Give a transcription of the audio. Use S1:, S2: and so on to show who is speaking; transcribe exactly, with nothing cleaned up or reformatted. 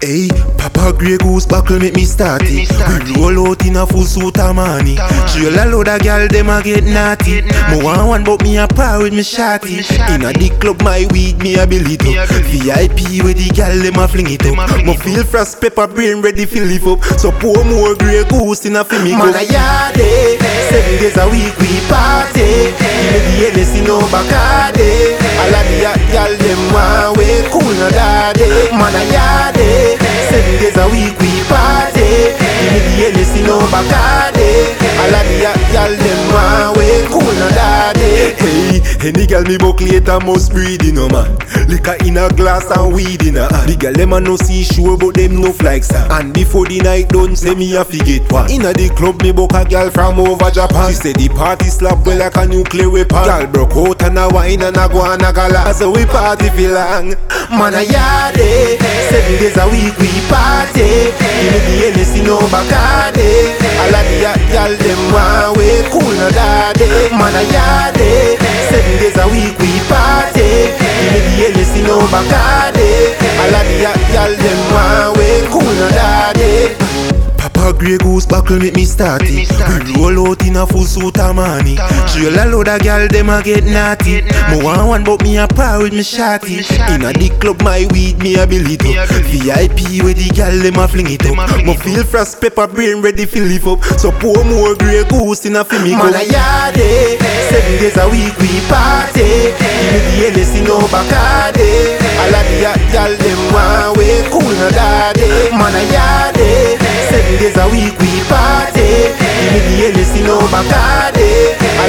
S1: Hey, Papa Grey Goose buckle make me start it. We roll out in a full suit of money. Trail a load of gal, them a get naughty. Me want one but me a par with me shawty. Inna the club my weed me a bill it up. V I P with the gal, them a fling it up. Me feel frost pepper brain ready fi lift up. So pour more Grey Goose in a fi me cup. Man a yardie, seven days a week we party. Give me the Hennessy no Bacardi. All of the hot gal them want way cool no daddy. Man a yardie. Seven days a week we party. Give me the Hennessy no Bacardi. All of the hot gal them want way cool no daddy. Hey, any gal me buck later must breed you know man. Liquor in a glass and weed in a hand. The gal them a no see sure but them no flag star. And before the night done say me a forget one. Inna the club me buck a gal from over Japan. She say the party slap well like a nuclear weapon. Gal broke out and a wine and a go and a gala. So we party feel long. Man a yardie. Seven days a week we party. Give me the Hennessy no Bacardi. All of the hot gal them want way cool no daddy. Man a yardie. Seven days a week we party. Give me the Hennessy no Bacardi. All of the hot gal them want way cool no daddy. Papa Grey Goose buckle make me start it. We roll out in a full suit of money. Trail a load of gal, them a get naughty. Me want one but me a par with me shawty. Inna the club my weed me a bill it up. V I P with the gal, them a fling it up. Me feel frost pepper brain ready fi lift up. So pour more Grey Goose in a fi me cup. Man a yardie, seven days a week we party. Give me the Hennessy no Bacardi. All of the hot gal them want way cool no daddy. Man a yardie. Seven days a week we party. Give me the Hennessy no Bacardi.